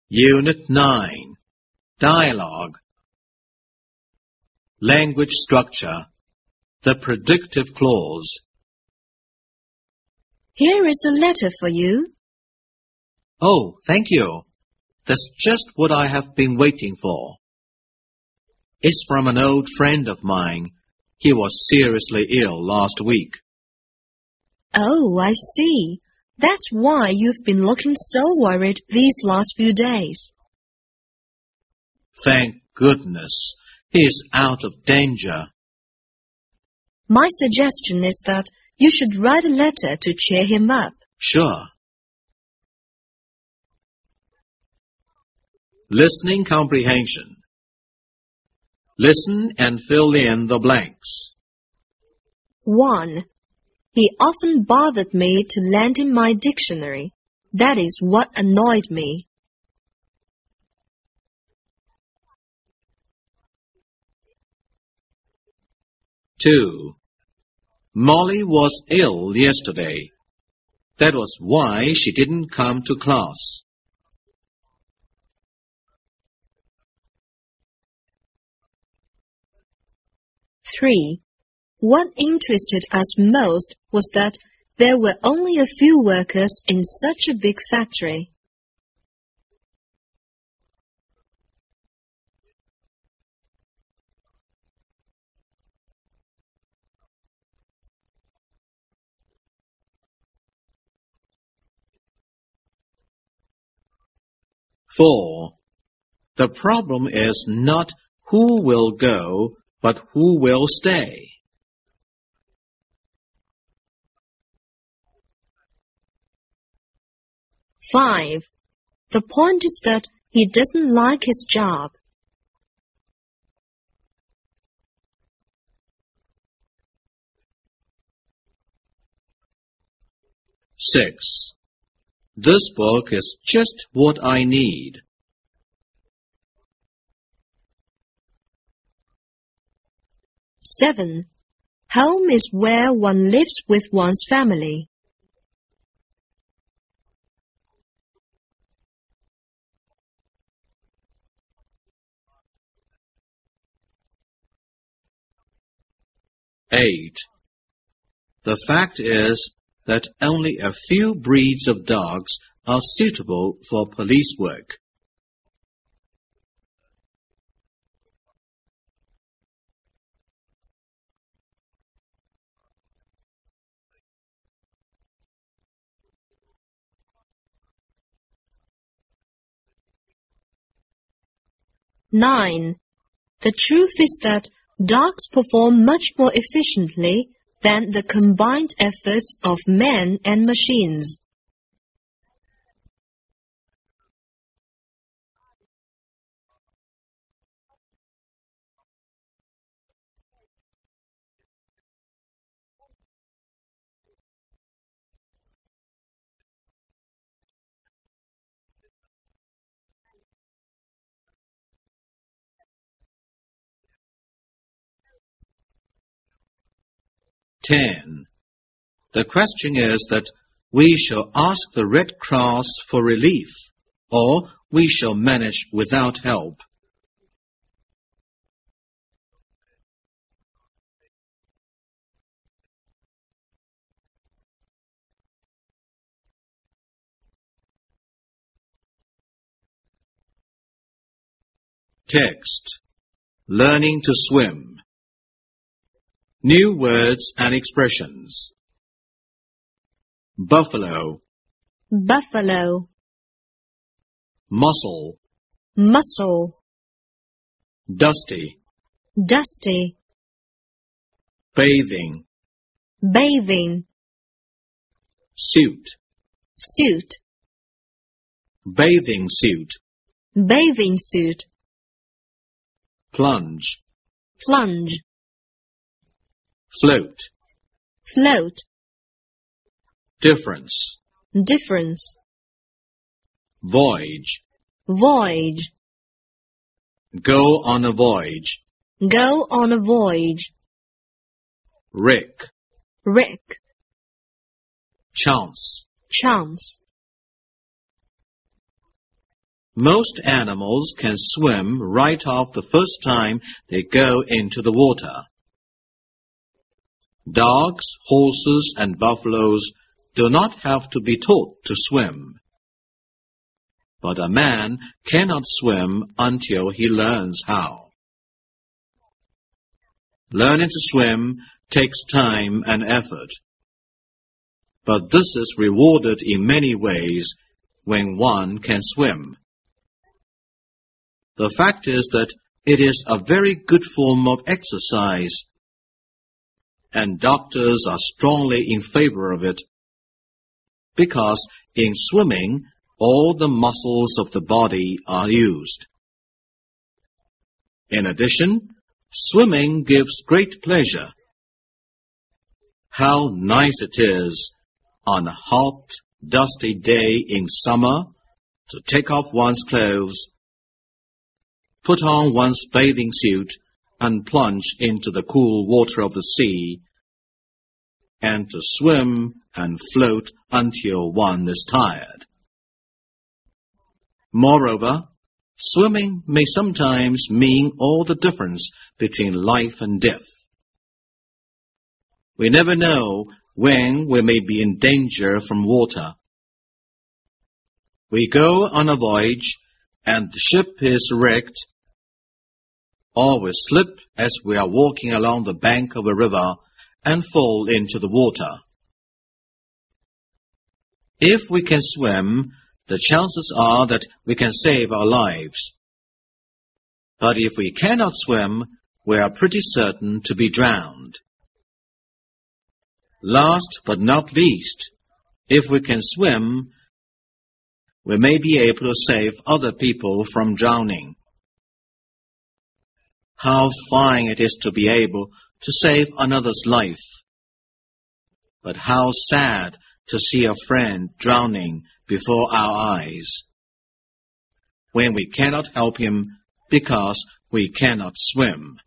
Unit 9. Dialogue. Language structure. The predictive clause. Here is a letter for you. Oh, thank you. That's just what I have been waiting for. It's from an old friend of mine. He was seriously ill last week. Oh, I see. That's why you've been looking so worried these last few days. Thank goodness. He is out of danger. My suggestion is that you should write a letter to cheer him up. Sure. Listening comprehension. Listen and fill in the blanks. 1. He often bothered me to lend him my dictionary. That is what annoyed me. 2. Molly was ill yesterday. That was why she didn't come to class. 3. What interested us most was that there were only a few workers in such a big factory. 4. The problem is not who will go, but who will stay. 5. The point is that he doesn't like his job. 6. This book is just what I need. 7. Home is where one lives with one's family. 8. The fact is that only a few breeds of dogs are suitable for police work. 9. The truth is that dogs perform much more efficiently than the combined efforts of men and machines. The question is that we shall ask the Red Cross for relief, or we shall manage without help. Text. Learning to swim. New words and expressions. Buffalo. Buffalo. Muscle. Muscle. Dusty. Dusty. Bathing. Bathing. Suit. Suit. Bathing suit. Bathing suit. Plunge. Plunge. Float. Float. Difference. Difference. Voyage. Voyage. Go on a voyage. Go on a voyage. Rick. Rick. Chance. Chance. Most animals can swim right off the first time they go into the water. Dogs, horses, and buffaloes do not have to be taught to swim. But a man cannot swim until he learns how. Learning to swim takes time and effort. But this is rewarded in many ways when one can swim. The fact is that it is a very good form of exercise, and doctors are strongly in favor of it, because in swimming, all the muscles of the body are used. In addition, swimming gives great pleasure. How nice it is on a hot, dusty day in summer to take off one's clothes, put on one's bathing suit, and plunge into the cool water of the sea, and to swim and float until one is tired. Moreover, swimming may sometimes mean all the difference between life and death. We never know when we may be in danger from water. We go on a voyage, and the ship is wrecked, or we slip as we are walking along the bank of a river and fall into the water. If we can swim, the chances are that we can save our lives. But if we cannot swim, we are pretty certain to be drowned. Last but not least, if we can swim, we may be able to save other people from drowning. How fine it is to be able to save another's life. But how sad to see a friend drowning before our eyes, when we cannot help him because we cannot swim.